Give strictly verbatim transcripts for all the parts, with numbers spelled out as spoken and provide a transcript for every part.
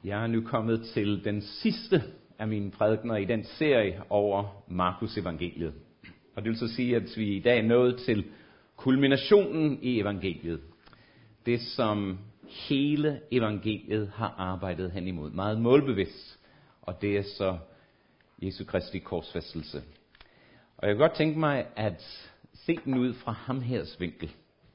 Jeg er nu kommet til den sidste af mine prædikener i den serie over Markus evangeliet. Og det vil så sige, at vi i dag er nået til kulminationen i evangeliet. Det, som hele evangeliet har arbejdet hen imod. Meget målbevidst. Og det er så Jesu Kristi korsfæstelse. Og jeg kan godt tænke mig at se den ud fra ham hers vinkel.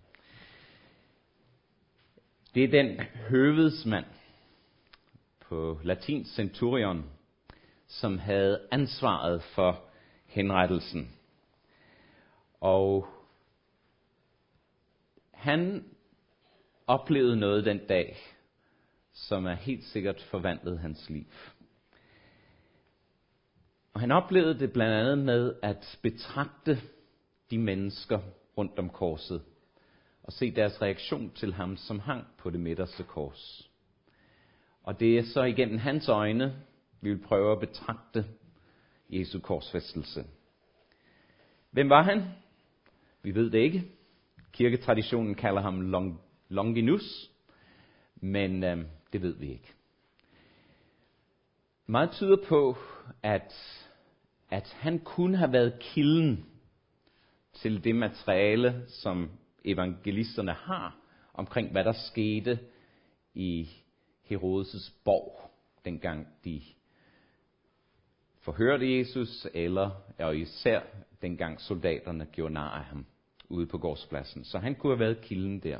Det er den høvedsmand, på latin centurion, som havde ansvaret for henrettelsen. Og han oplevede noget den dag, som er helt sikkert forvandlet hans liv. Og han oplevede det blandt andet med at betragte de mennesker rundt om korset, og se deres reaktion til ham, som hang på det midterste kors. Og det er så igennem hans øjne, vi vil prøve at betragte Jesu korsfæstelse. Hvem var han? Vi ved det ikke. Kirketraditionen kalder ham Long, Longinus, men øh, det ved vi ikke. Meget tyder på, at, at han kunne have været kilden til det materiale, som evangelisterne har omkring, hvad der skete i Herodes' borg, dengang de forhørte Jesus, eller og især dengang soldaterne gjorde nar af ham ude på gårdspladsen. Så han kunne have været kilden der.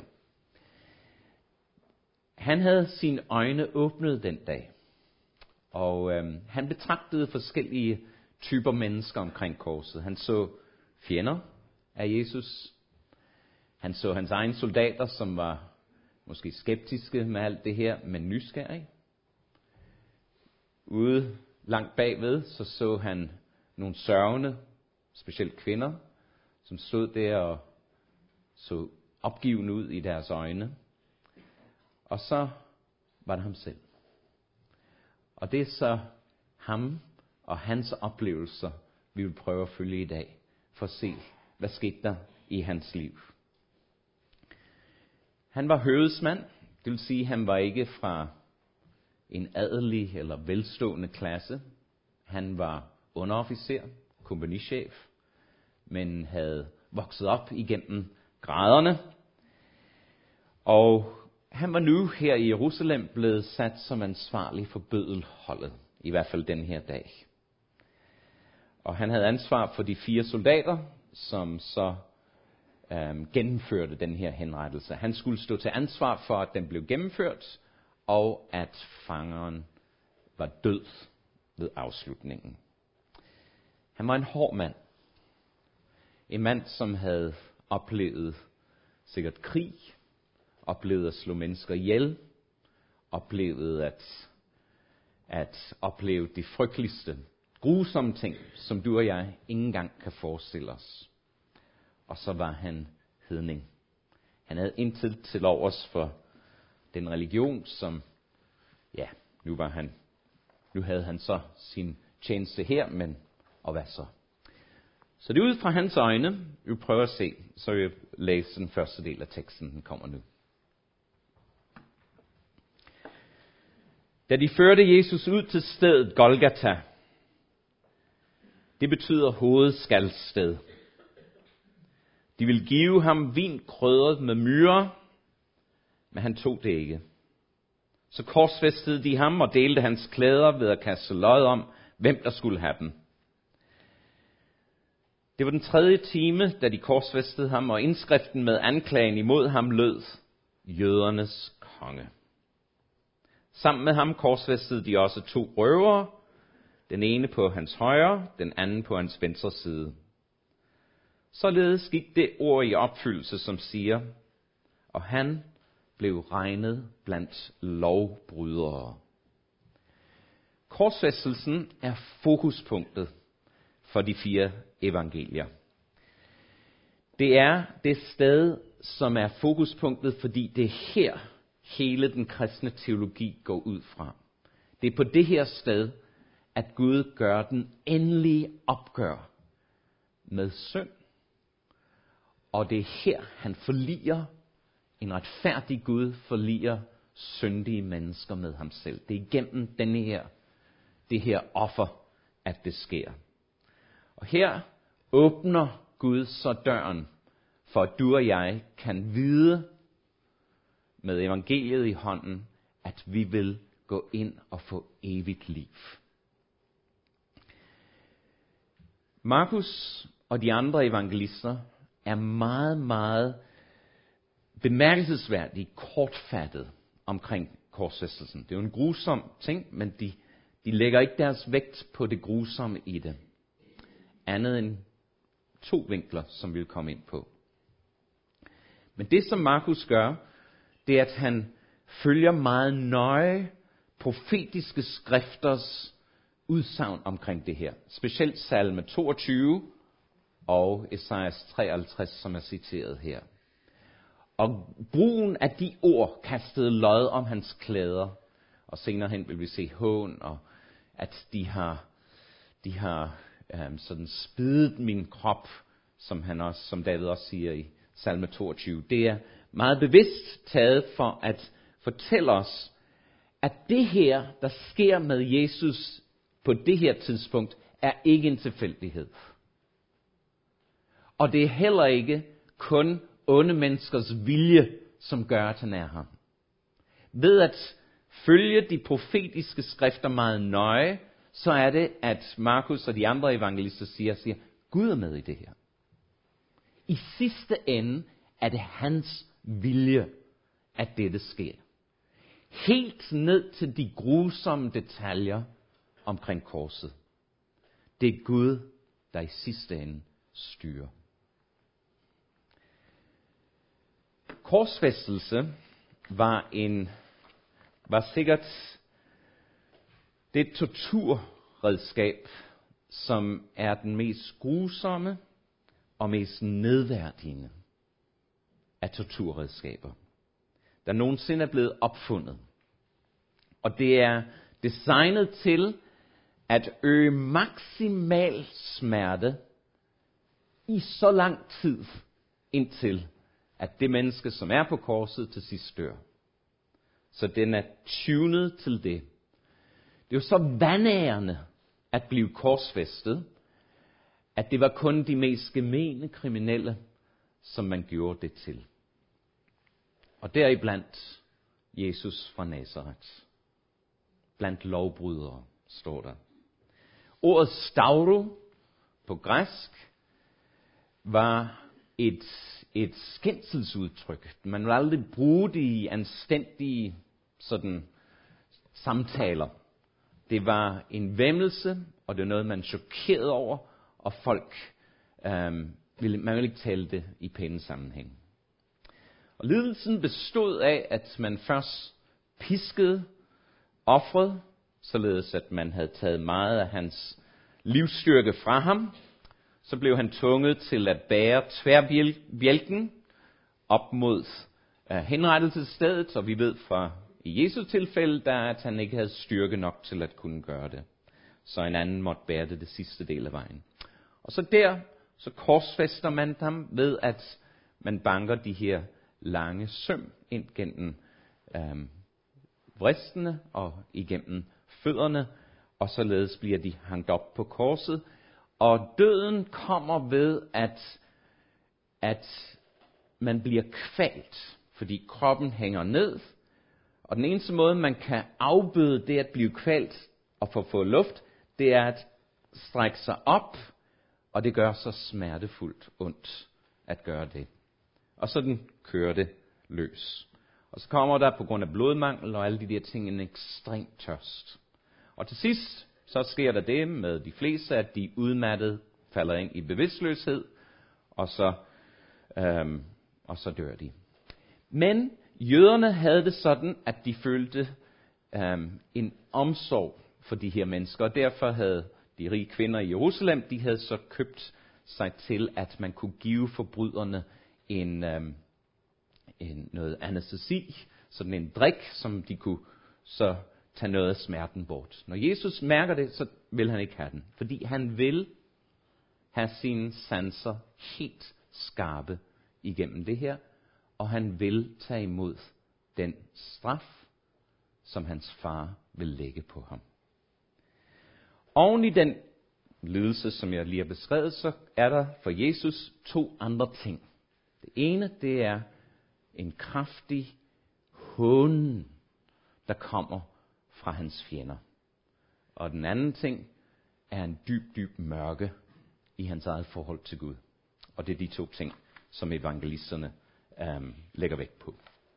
Han havde sine øjne åbnet den dag, og øhm, han betragtede forskellige typer mennesker omkring korset. Han så fjender af Jesus. Han så hans egne soldater, som var måske skeptiske med alt det her, men nysgerrige. Ude langt bagved, så så han nogle sørgende, specielt kvinder, som stod der og så opgivende ud i deres øjne. Og så var det ham selv. Og det er så ham og hans oplevelser, vi vil prøve at følge i dag, for at se, hvad skete der i hans liv. Han var høvedsmand, det vil sige, at han var ikke fra en adelig eller velstående klasse. Han var underofficer, kompagnichef, men havde vokset op igennem graderne. Og han var nu her i Jerusalem blevet sat som ansvarlig for bødelholdet, i hvert fald den her dag. Og han havde ansvar for de fire soldater, som så øhm, gennemførte den her henrettelse. Han skulle stå til ansvar for, at den blev gennemført, og at fangeren var død ved afslutningen. Han var en hård mand. En mand, som havde oplevet sikkert krig, oplevet at slå mennesker ihjel, oplevet at, at opleve de frygteligste, grusomme ting, som du og jeg ikke engang kan forestille os. Og så var han hedning. Han havde intet til overs for den religion, som, ja, nu var han, nu havde han så sin tjeneste her, men og hvad så? Så det er ud fra hans øjne, vi prøver at se, så vil jeg læse den første del af teksten, den kommer nu. Da de førte Jesus ud til stedet Golgata, det betyder hovedskaldsted. De ville give ham vin krydret med myrer, men han tog det ikke. Så korsfæstede de ham og delte hans klæder ved at kaste lod om, hvem der skulle have dem. Det var den tredje time, da de korsfæstede ham, og indskriften med anklagen imod ham lød: jødernes konge. Sammen med ham korsfæstede de også to røvere, den ene på hans højre, den anden på hans venstre side. Således gik det ord i opfyldelse, som siger: og han blev regnet blandt lovbrydere. Korsfæstelsen er fokuspunktet for de fire evangelier. Det er det sted, som er fokuspunktet, fordi det er her, hele den kristne teologi går ud fra. Det er på det her sted, at Gud gør den endelige opgør med synd. Og det er her, han forliger, en retfærdig Gud forliger syndige mennesker med ham selv. Det er igennem denne her, det her offer, at det sker. Og her åbner Gud så døren, for at du og jeg kan vide med evangeliet i hånden, at vi vil gå ind og få evigt liv. Markus og de andre evangelister er meget, meget bemærkelsesværdigt kortfattet omkring korsfæstelsen. Det er jo en grusom ting, men de, de lægger ikke deres vægt på det grusomme i det. Andet end to vinkler, som vi vil komme ind på. Men det, som Markus gør, det er, at han følger meget nøje profetiske skrifters udsagn omkring det her. Specielt salme toogtyve og Esajas treoghalvtreds, som er citeret her. Og brugen af de ord kastede lod om hans klæder. Og senere hen vil vi se hån, og at de har, de har um, sådan spidet min krop, som, han også, som David også siger i salme toogtyve. Det er meget bevidst taget for at fortælle os, at det her, der sker med Jesus på det her tidspunkt, er ikke en tilfældighed. Og det er heller ikke kun onde menneskers vilje, som gør, at han er her. Ved at følge de profetiske skrifter meget nøje, så er det, at Markus og de andre evangelister siger, siger Gud er med i det her. I sidste ende er det hans vilje, at dette sker. Helt ned til de grusomme detaljer omkring korset. Det er Gud, der i sidste ende styrer. Korsfæstelse var en var sikkert det torturredskab, som er den mest grusomme og mest nedværdigende af torturredskaber, der nogensinde er blevet opfundet. Og det er designet til at øge maksimal smerte i så lang tid, indtil at det menneske, som er på korset, til sidst dør. Så den er tunet til det. Det er jo så vandærende at blive korsfæstet, at det var kun de mest gemene kriminelle, som man gjorde det til. Og deriblandt Jesus fra Nazaret. Blandt lovbrydere, står der. Ordet stauro på græsk var et, et skændselsudtryk. Man ville aldrig bruge det i anstændige sådan, samtaler. Det var en væmmelse, og det var noget, man chokerede over, og folk, øhm, ville, man ville ikke tale det i pæne sammenhæng. Og lidelsen bestod af, at man først piskede offeret, således at man havde taget meget af hans livsstyrke fra ham. Så blev han tvunget til at bære tværbjælken op mod uh, henrettelsesstedet, og vi ved fra i Jesu tilfælde, der, at han ikke havde styrke nok til at kunne gøre det. Så en anden måtte bære det det sidste del af vejen. Og så der, så korsfæster man ham ved, at man banker de her lange søm ind gennem øhm, vristene og igennem fødderne, og således bliver de hængt op på korset. Og døden kommer ved, at, at man bliver kvalt, fordi kroppen hænger ned. Og den eneste måde, man kan afbøde det at blive kvalt og få få luft, det er at strække sig op, og det gør så smertefuldt ondt at gøre det. Og sådan kører det løs. Og så kommer der på grund af blodmangel og alle de der ting en ekstrem tørst. Og til sidst, så sker der det med de fleste, at de udmattede falder ind i bevidstløshed, og så, øhm, og så dør de. Men jøderne havde det sådan, at de følte øhm, en omsorg for de her mennesker, og derfor havde de rige kvinder i Jerusalem, de havde så købt sig til, at man kunne give forbryderne en, øhm, en noget anæstesi, sådan en drik, som de kunne så tage noget af smerten bort. Når Jesus mærker det, så vil han ikke have den, fordi han vil have sine sanser helt skarpe igennem det her, og han vil tage imod den straf som hans far vil lægge på ham. Oven i den lidelse, som jeg lige har beskrevet, så er der for Jesus to andre ting. Det ene, det er en kraftig hån, der kommer fra hans fjender. Og den anden ting er en dyb, dyb mørke i hans eget forhold til Gud. Og det er de to ting, som evangelisterne øhm, lægger vægt på.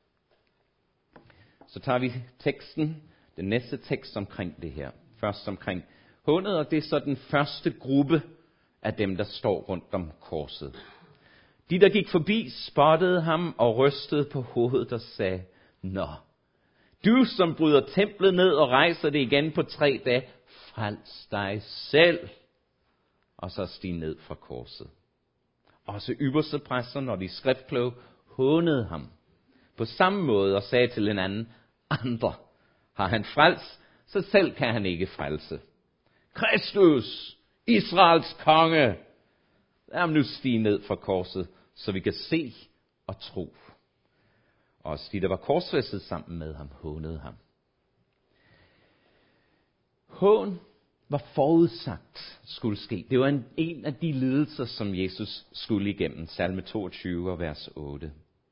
Så tager vi teksten, den næste tekst omkring det her. Først omkring hånet, og det er så den første gruppe af dem, der står rundt om korset. De, der gik forbi, spottede ham og rystede på hovedet og sagde, nå, du som bryder templet ned og rejser det igen på tre dage, frels dig selv. Og så stig ned fra korset. Også ypperstepræster, når de skriftkloge, hånede ham på samme måde og sagde til en anden, andre har han frels, så selv kan han ikke frelse. Kristus, Israels konge, lad ham nu stige ned fra korset, så vi kan se og tro. Og også de, der var korsfæstet sammen med ham, hånede ham. Hån var forudsagt skulle ske. Det var en, en af de lidelser, som Jesus skulle igennem. Salme toogtyve og vers otte.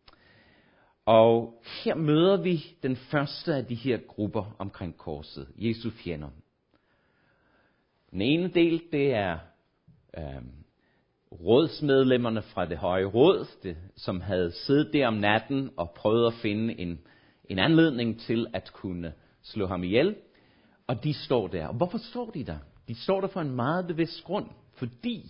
Og her møder vi den første af de her grupper omkring korset. Jesu fjender. Den ene del, det er øh, rådsmedlemmerne fra det høje råd, det, som havde siddet der om natten og prøvet at finde en, en anledning til at kunne slå ham ihjel. Og de står der. Og hvorfor står de der? De står der for en meget bevidst grund. Fordi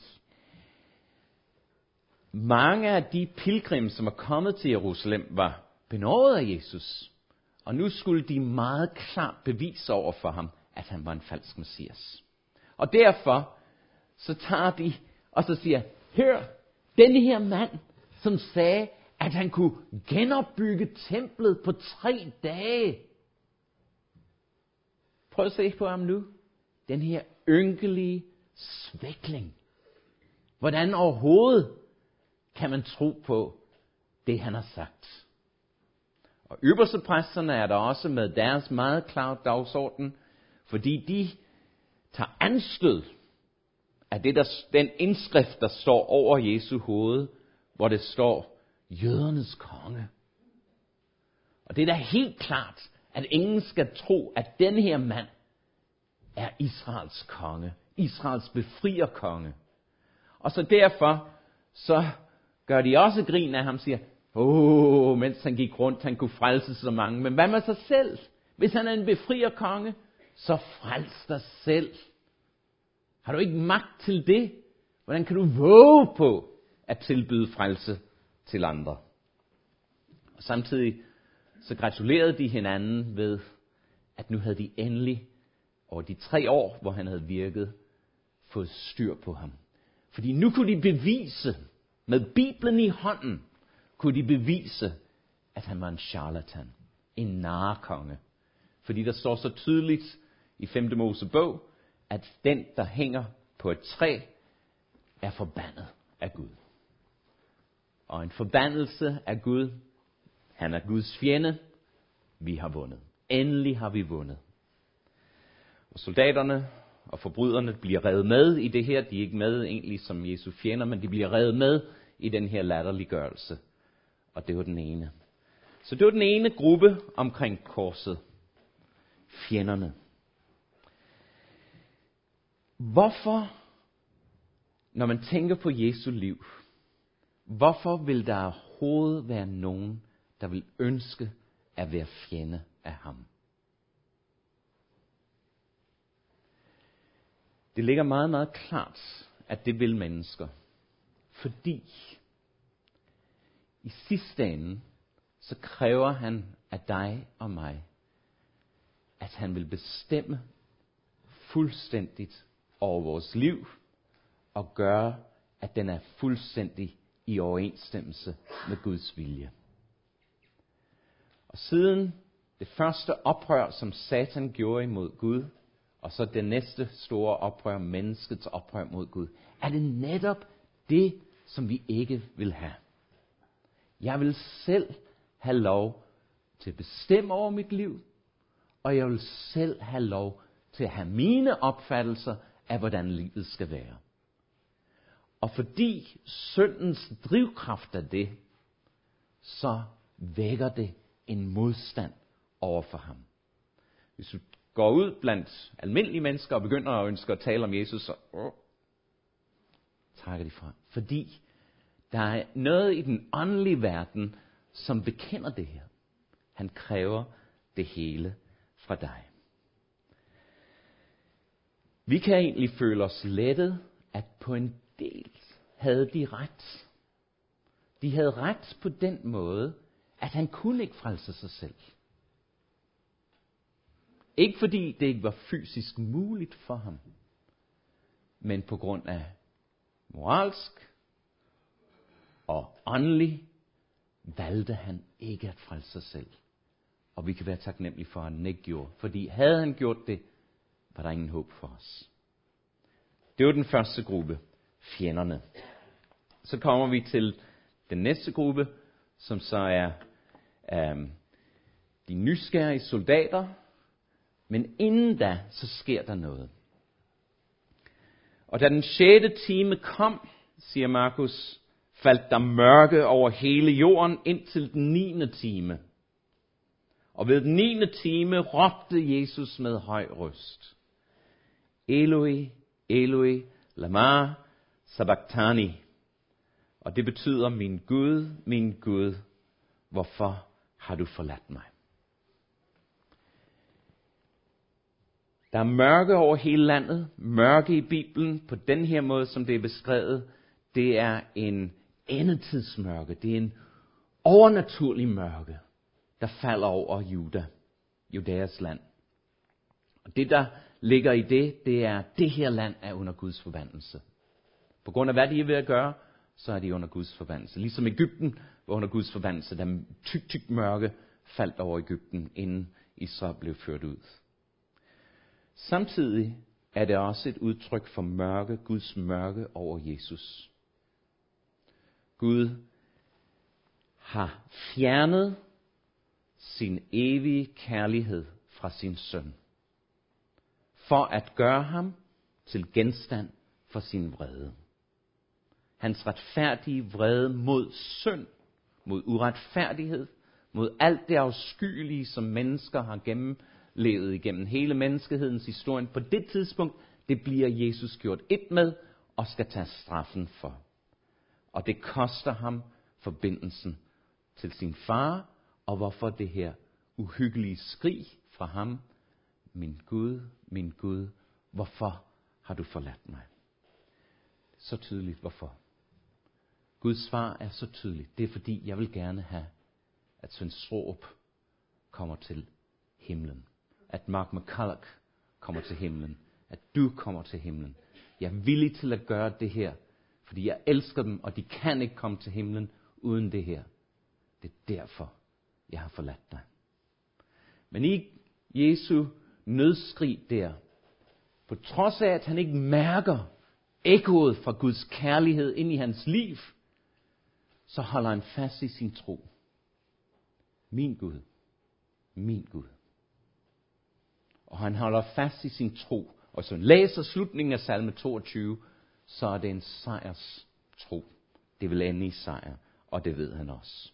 mange af de pilgrimme, som er kommet til Jerusalem, var benådet af Jesus. Og nu skulle de meget klart bevise over for ham, at han var en falsk messias. Og derfor så tager de og så siger, hør, denne her mand, som sagde, at han kunne genopbygge templet på tre dage. Prøv at se på ham nu. Den her ynkelige svækling. Hvordan overhovedet kan man tro på det, han har sagt? Og ypperstepræsterne er der også med deres meget klare dagsorden, fordi de tager anstød af det, der, den indskrift, der står over Jesu hoved, hvor det står, jødernes konge. Og det er da helt klart, at ingen skal tro, at den her mand er Israels konge. Israels befrierkonge. Og så derfor, så gør de også grin af ham, siger, åh, oh, mens han gik rundt, han kunne frelse så mange. Men hvad med sig selv? Hvis han er en befrierkonge, så frels dig selv. Har du ikke magt til det? Hvordan kan du våge på at tilbyde frelse til andre? Og samtidig så gratulerede de hinanden ved, at nu havde de endelig over de tre år, hvor han havde virket, fået styr på ham. Fordi nu kunne de bevise, med Bibelen i hånden, kunne de bevise, at han var en charlatan, en narrekonge. Fordi der står så tydeligt i femte Mosebog, at den, der hænger på et træ, er forbandet af Gud. Og en forbandelse af Gud, han er Guds fjende, vi har vundet. Endelig har vi vundet. Og soldaterne og forbryderne bliver revet med i det her. De er ikke med egentlig som Jesu fjender, men de bliver revet med i den her latterliggørelse. Og det var den ene. Så det var den ene gruppe omkring korset. Fjenderne. Hvorfor, når man tænker på Jesu liv, hvorfor vil der overhovedet være nogen, der vil ønske at være fjende af ham? Det ligger meget, meget klart, at det vil mennesker. Fordi i sidste ende, så kræver han af dig og mig, at han vil bestemme fuldstændigt over vores liv, og gøre, at den er fuldstændig i overensstemmelse med Guds vilje. Og siden det første oprør, som Satan gjorde imod Gud, og så det næste store oprør, menneskets oprør mod Gud, er det netop det, som vi ikke vil have. Jeg vil selv have lov til at bestemme over mit liv, og jeg vil selv have lov til at have mine opfattelser af, hvordan livet skal være. Og fordi syndens drivkraft er det, så vækker det en modstand over for ham. Hvis du går ud blandt almindelige mennesker og begynder at ønske at tale om Jesus, så åh, trækker de fra. Fordi der er noget i den åndelige verden, som bekender det her. Han kræver det hele fra dig. Vi kan egentlig føle os lettet, at på en del havde de ret. De havde ret på den måde, at han kunne ikke frelse sig selv. Ikke fordi det ikke var fysisk muligt for ham, men på grund af moralsk og åndelig valgte han ikke at frelse sig selv. Og vi kan være taknemmelige for, at han ikke gjorde. Fordi havde han gjort det, var der ingen håb for os. Det var den første gruppe, fjenderne. Så kommer vi til den næste gruppe, som så er øh, de nysgerrige soldater. Men inden da, så sker der noget. Og da den sjette time kom, siger Markus, faldt der mørke over hele jorden indtil den niende time. Og ved den niende time råbte Jesus med høj røst: Eloi, Eloi, lama sabachthani. Og det betyder, min Gud, min Gud, hvorfor har du forladt mig? Der er mørke over hele landet. Mørke i Bibelen, på den her måde, som det er beskrevet, det er en endetidsmørke. Det er en overnaturlig mørke, der falder over Juda, Judæas land. Og det, der ligger i det, det er, at det her land er under Guds forbandelse. På grund af, hvad de er ved at gøre, så er de under Guds forbandelse. Ligesom Egypten var under Guds forbandelse, da tyk, tyk mørke faldt over Egypten, inden Israel blev ført ud. Samtidig er det også et udtryk for mørke, Guds mørke over Jesus. Gud har fjernet sin evige kærlighed fra sin søn, for at gøre ham til genstand for sin vrede. Hans retfærdige vrede mod synd, mod uretfærdighed, mod alt det afskyelige, som mennesker har gennemlevet igennem hele menneskehedens historie. På det tidspunkt, det bliver Jesus gjort et med og skal tage straffen for. Og det koster ham forbindelsen til sin far, og hvorfor det her uhyggelige skrig fra ham: min Gud, min Gud, hvorfor har du forladt mig? Så tydeligt hvorfor. Guds svar er så tydeligt. Det er fordi, jeg vil gerne have, at Svend Straarup kommer til himlen. At Mark McCulloch kommer til himlen. At du kommer til himlen. Jeg er villig til at gøre det her, fordi jeg elsker dem, og de kan ikke komme til himlen uden det her. Det er derfor, jeg har forladt dig. Men i Jesu nødskrig der, på trods af, at han ikke mærker ekkoet fra Guds kærlighed ind i hans liv, så holder han fast i sin tro. Min Gud, min Gud. Og han holder fast i sin tro. Og så læser slutningen af salme toogtyve, så er det en sejrs tro. Det vil ende i sejr, og det ved han også.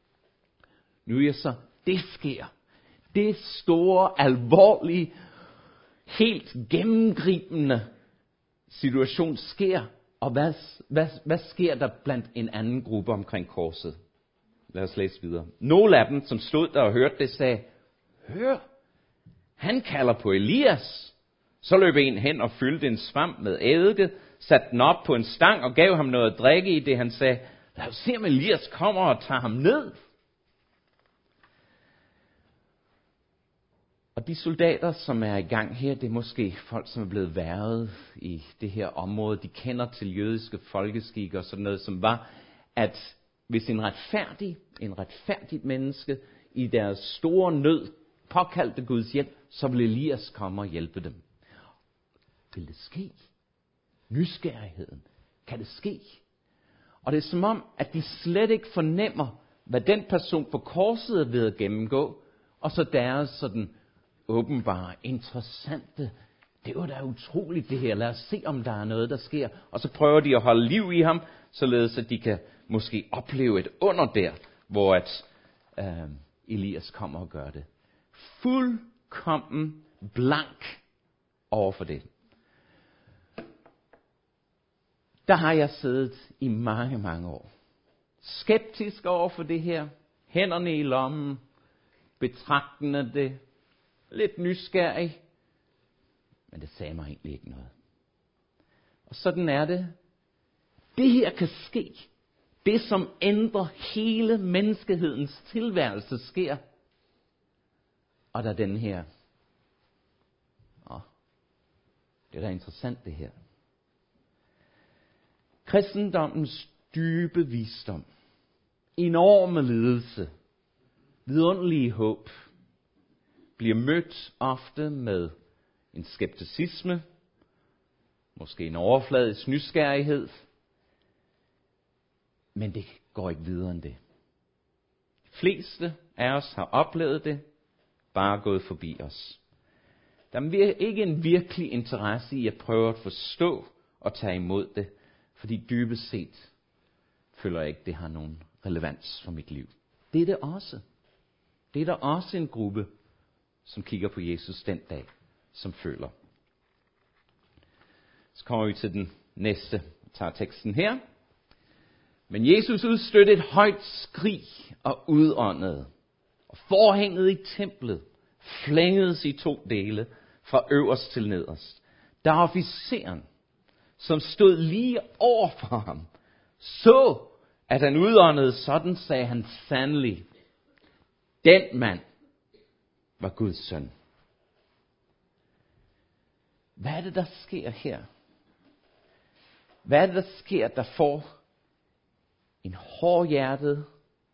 Nu er så, det sker. Det store, alvorlige, helt gennemgribende situation sker. Og hvad, hvad, hvad sker der blandt en anden gruppe omkring korset? Lad os læse videre. Nogle af dem, som stod der og hørte det, sagde: hør, han kalder på Elias. Så løb en hen og fyldte en svamp med eddike, satte den op på en stang og gav ham noget at drikke i det. Han sagde: lad os se, om Elias kommer og tager ham ned. Og de soldater, som er i gang her, det er måske folk, som er blevet hvervet i det her område. De kender til jødiske folkeskikker og sådan noget, som var, at hvis en retfærdig, en retfærdigt menneske i deres store nød påkaldte Guds hjælp, så ville Elias komme og hjælpe dem. Vil det ske? Nysgerrigheden. Kan det ske? Og det er som om, at de slet ikke fornemmer, hvad den person på korset er ved at gennemgå, og så deres sådan åbenbare, interessante. Det var da utroligt det her. Lad os se, om der er noget, der sker. Og så prøver de at holde liv i ham, således at de kan måske opleve et under der, hvor at øh, Elias kommer og gør det. Fuldkommen blank over for det. Der har jeg siddet i mange, mange år. Skeptisk over for det her. Hænderne i lommen. Betragtende det. Lidt nysgerrig. Men det sagde mig egentlig ikke noget. Og sådan er det. Det her kan ske. Det, som ændrer hele menneskehedens tilværelse, sker. Og der er den her. Åh, det er da interessant det her. Kristendommens dybe visdom, enorme lidelse, vidunderlige håb, bliver mødt ofte med en skepticisme, måske en overfladisk nysgerrighed, men det går ikke videre end det. De fleste af os har oplevet det, bare gået forbi os. Der er ikke en virkelig interesse i at prøve at forstå og tage imod det, fordi dybest set føler jeg ikke, det har nogen relevans for mit liv. Det er det også. Det er der også en gruppe, som kigger på Jesus den dag, som føler. Så kommer vi til den næste. Jeg tager teksten her. Men Jesus udstødte et højt skrig og udåndede. Og forhænget i templet flængedes i to dele, fra øverst til nederst. Da officeren, som stod lige over for ham, så, at han udåndede, sådan sagde han sandelig, den mand var Guds søn. Hvad er det, der sker her? Hvad er det, der sker, der får en hårdhjertet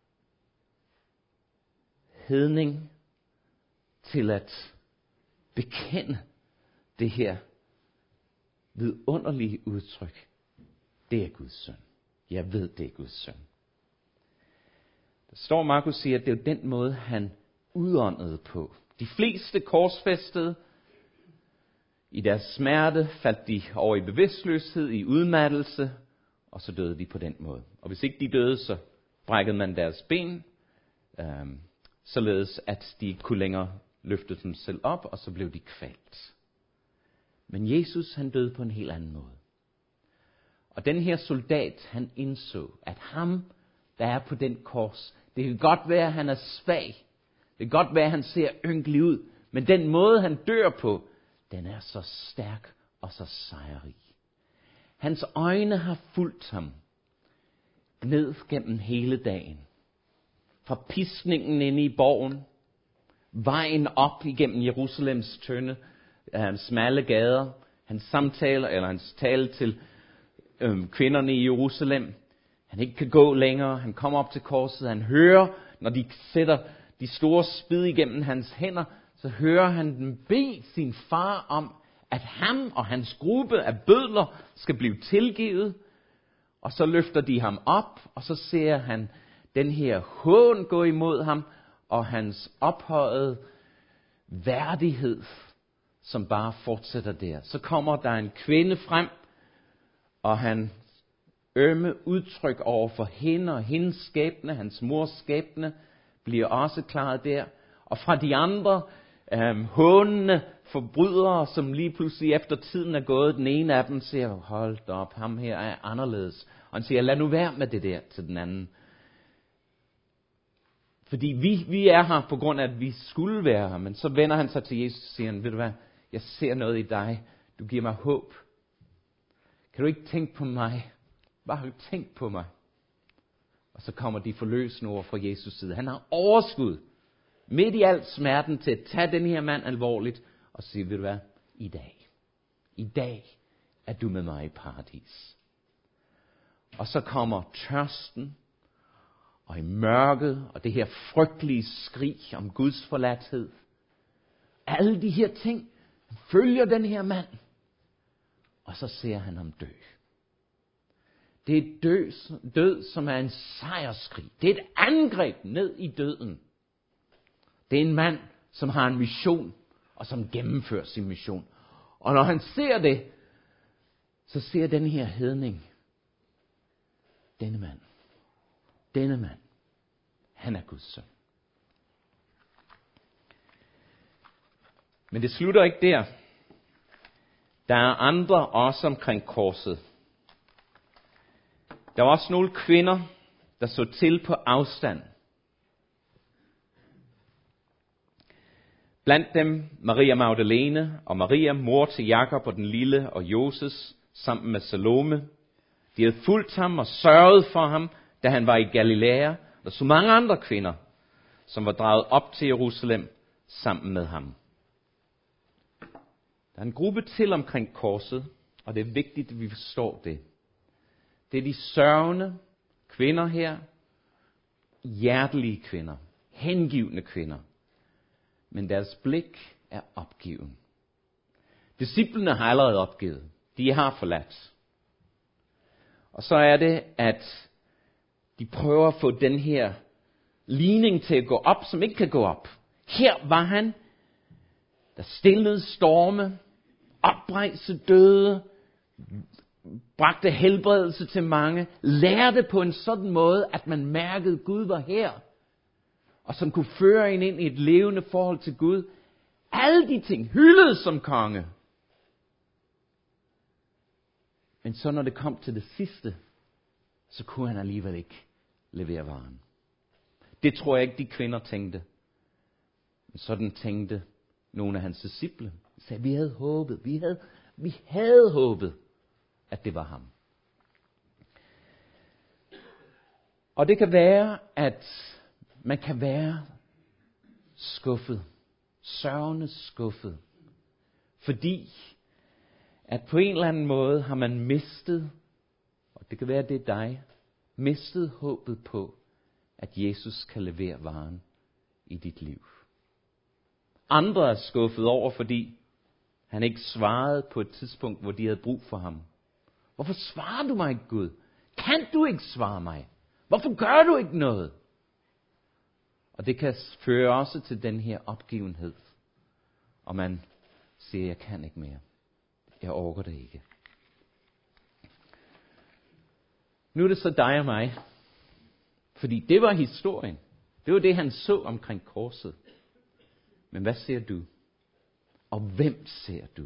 hedning til at bekende det her vidunderlige udtryk? Det er Guds søn. Jeg ved, det er Guds søn. Der står, Markus siger, at det er den måde, han udåndede på. De fleste korsfæstede. I deres smerte faldt de over i bevidstløshed, i udmattelse, og så døde de på den måde. Og hvis ikke de døde, så brækkede man deres ben, øh, således at de ikke kunne længere løfte dem selv op, og så blev de kvalt. Men Jesus, han døde på en helt anden måde. Og den her soldat, han indså, at ham, der er på den kors, det kan godt være, at han er svag. Det kan godt være, at han ser ynkelig ud. Men den måde, han dør på, den er så stærk og så sejrrig. Hans øjne har fulgt ham ned gennem hele dagen. Fra piskningen inde i borgen, vejen op igennem Jerusalems tynde, øh, smalle gader, hans samtaler, eller hans tale til øh, kvinderne i Jerusalem. Han ikke kan gå længere, han kommer op til korset, han hører, når de sætter de store spid igennem hans hænder, så hører han dem bede sin far om, at ham og hans gruppe af bødler skal blive tilgivet. Og så løfter de ham op, og så ser han den her hån gå imod ham, og hans ophøjede værdighed, som bare fortsætter der. Så kommer der en kvinde frem, og han ømme udtryk over for hende og hendes skæbne, hans mors skæbne, bliver også klaret der. Og fra de andre øhm, hånende forbrydere, som lige pludselig efter tiden er gået, den ene af dem siger, hold da op, ham her er anderledes. Og han siger, lad nu være med det der til den anden. Fordi vi, vi er her på grund af, at vi skulle være her. Men så vender han sig til Jesus og siger, ved du hvad, jeg ser noget i dig. Du giver mig håb. Kan du ikke tænke på mig? Bare tænk på mig. Og så kommer de forløsende ord fra Jesus side. Han har overskud midt i al smerten til at tage den her mand alvorligt og sige, ved du hvad, i dag, i dag er du med mig i paradis. Og så kommer tørsten og i mørket og det her frygtelige skrig om Guds forladthed. Alle de her ting følger den her mand. Og så ser han ham dø. Det er død, død, som er en sejrskrig. Det er et angreb ned i døden. Det er en mand, som har en mission og som gennemfører sin mission. Og når han ser det, så ser den her hedning, denne mand, denne mand, han er Guds søn. Men det slutter ikke der. Der er andre også omkring korset. Der var også nogle kvinder, der så til på afstand. Blandt dem Maria Magdalene og Maria, mor til Jakob og den lille og Joses, sammen med Salome. De havde fulgt ham og sørget for ham, da han var i Galilea. Og så mange andre kvinder, som var draget op til Jerusalem sammen med ham. Der er en gruppe til omkring korset, og det er vigtigt, at vi forstår det. Det er de sørgende kvinder her, hjertelige kvinder, hengivne kvinder. Men deres blik er opgiven. Disciplene har allerede opgivet. De har forladt. Og så er det, at de prøver at få den her ligning til at gå op, som ikke kan gå op. Her var han, der stillede storme, oprejste døde, bragte helbredelse til mange, lærte på en sådan måde, at man mærkede, at Gud var her, og som kunne føre en ind i et levende forhold til Gud. Alle de ting hyldede som konge. Men så når det kom til det sidste, så kunne han alligevel ikke levere varen. Det tror jeg ikke, de kvinder tænkte. Men sådan tænkte nogle af hans disciple. De sagde, vi havde håbet, vi havde, vi havde håbet, at det var ham. Og det kan være, at man kan være skuffet, sørgende skuffet, fordi at på en eller anden måde har man mistet, og det kan være, det er dig, mistet håbet på, at Jesus kan levere varen i dit liv. Andre er skuffet over, fordi han ikke svarede på et tidspunkt, hvor de havde brug for ham. Hvorfor svarer du mig ikke, Gud? Kan du ikke svare mig? Hvorfor gør du ikke noget? Og det kan føre også til den her opgivenhed. Og man siger, jeg kan ikke mere. Jeg orker det ikke. Nu er det så dig og mig. Fordi det var historien. Det var det, han så omkring korset. Men hvad ser du? Og hvem ser du?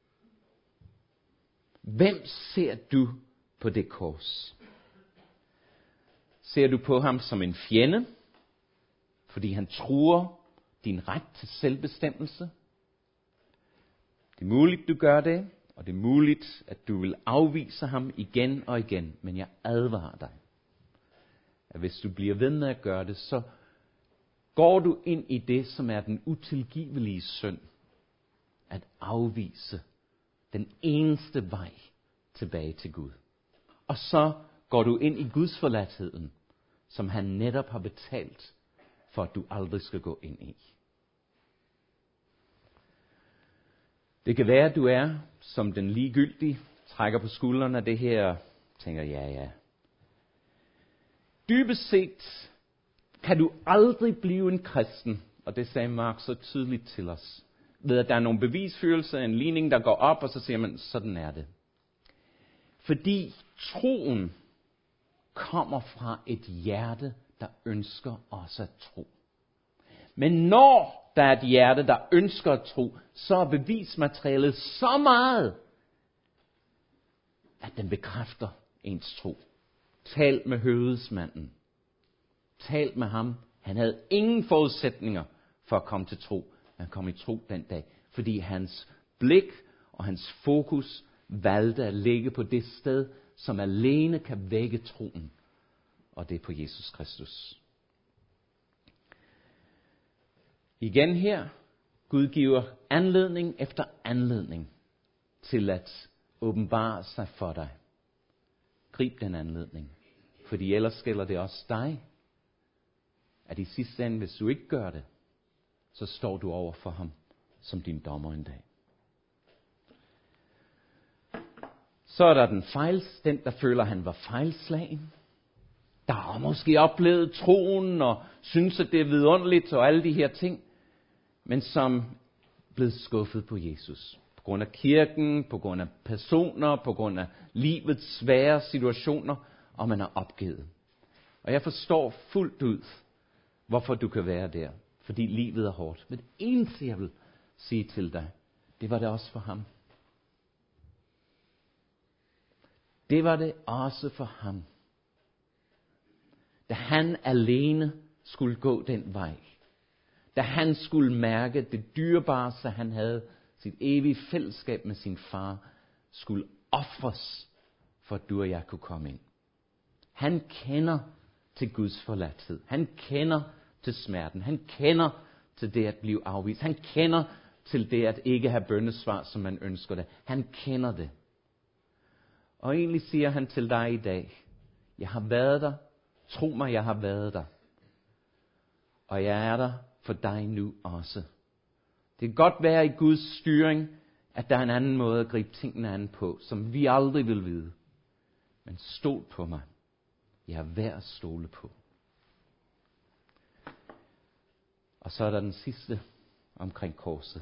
Hvem ser du på det kors? Ser du på ham som en fjende? Fordi han truer din ret til selvbestemmelse? Det er muligt, du gør det. Og det er muligt, at du vil afvise ham igen og igen. Men jeg advarer dig, at hvis du bliver ved med at gøre det, så går du ind i det, som er den utilgivelige synd. At afvise den eneste vej tilbage til Gud. Og så går du ind i Guds forladtheden, som han netop har betalt, for at du aldrig skal gå ind i. Det kan være, at du er som den ligegyldige, trækker på skuldrene af det her, tænker, ja, ja. Dybest set kan du aldrig blive en kristen, og det sagde Mark så tydeligt til os, ved at der er nogle bevisførelser, en ligning, der går op, og så siger man, sådan er det. Fordi troen kommer fra et hjerte, der ønsker også at tro. Men når der er et hjerte, der ønsker at tro, så er bevismaterialet så meget, at den bekræfter ens tro. Tal med høvedesmanden. Tal med ham. Han havde ingen forudsætninger for at komme til tro. Han kom i tro den dag, fordi hans blik og hans fokus valgte at ligge på det sted, som alene kan vække troen. Og det er på Jesus Kristus. Igen her, Gud giver anledning efter anledning til at åbenbare sig for dig. Grib den anledning, fordi ellers gælder det også dig, at i sidste ende, hvis du ikke gør det, så står du over for ham som din dommer en dag. Så er der den fejls, den der føler, at han var fejlslagen. Der har måske oplevet troen og synes, at det er vidunderligt og alle de her ting. Men som blevet skuffet på Jesus. På grund af kirken, på grund af personer, på grund af livets svære situationer, og man har opgivet. Og jeg forstår fuldt ud, hvorfor du kan være der. Fordi livet er hårdt. Men det eneste, jeg vil sige til dig, det var det også for ham. Det var det også for ham. Da han alene skulle gå den vej. Da han skulle mærke det dyrebareste, han havde, sit evige fællesskab med sin far, skulle ofres, for at du og jeg kunne komme ind. Han kender til Guds forladthed. Han kender til smerten. Han kender til det at blive afvist. Han kender til det at ikke have bønnesvar, som man ønsker det. Han kender det. Og egentlig siger han til dig i dag, jeg har været der. Tro mig, jeg har været der. Og jeg er der for dig nu også. Det kan godt være i Guds styring, at der er en anden måde at gribe tingene an på, som vi aldrig vil vide. Men stol på mig. Jeg er værd at stole på. Og så er der den sidste omkring korset.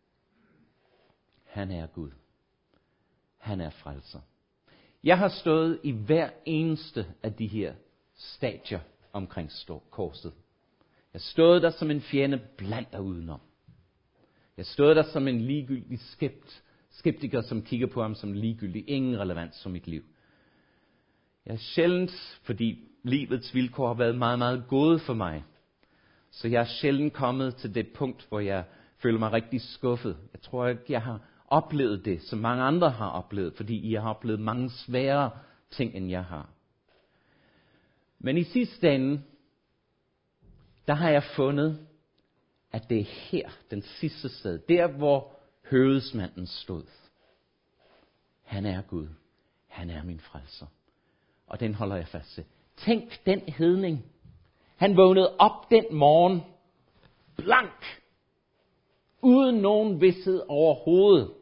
Han er Gud. Han er frelser. Jeg har stået i hver eneste af de her stadier omkring korset. Jeg stod der som en fjende blandt og udenom. Jeg stod der som en ligegyldig skept, skeptiker, som kigger på ham som ligegyldig. Ingen relevans for mit liv. Jeg er sjældent, fordi livets vilkår har været meget, meget gode for mig. Så jeg er sjældent kommet til det punkt, hvor jeg føler mig rigtig skuffet. Jeg tror ikke, jeg har oplevet det, som mange andre har oplevet, fordi I har oplevet mange svære ting, end jeg har. Men i sidste ende, der har jeg fundet, at det er her, den sidste sted, der hvor høvedsmanden stod. Han er Gud. Han er min frelser. Og den holder jeg fast til. Tænk den hedning. Han vågnede op den morgen, blank, uden nogen vished overhovedet.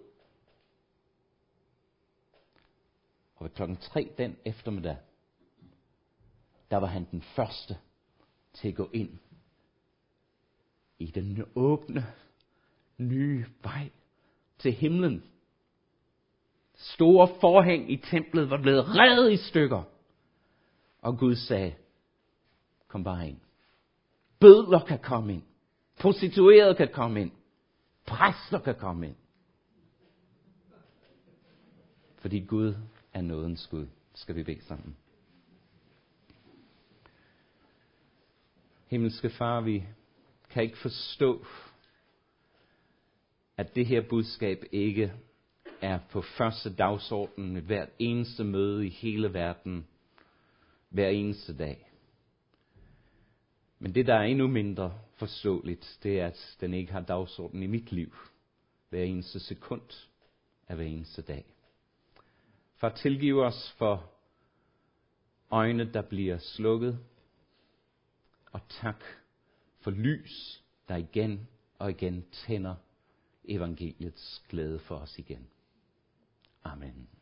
Og ved klokken tre den eftermiddag, der var han den første til at gå ind i den åbne, nye vej til himlen. Store forhæng i templet var blevet revet i stykker. Og Gud sagde, kom bare ind. Bødler kan komme ind. Prostituerede kan komme ind. Præster kan komme ind. Fordi Gud er nådens Gud. Skal vi bede sammen. Himmelske Far, vi kan ikke forstå, at det her budskab ikke er på første dagsorden med hvert eneste møde i hele verden, hver eneste dag. Men det, der er endnu mindre forståeligt, det er, at den ikke har dagsorden i mit liv, hver eneste sekund af hver eneste dag. For at tilgive os for øjne, der bliver slukket, og tak for lys, der igen og igen tænder evangeliets glæde for os igen. Amen.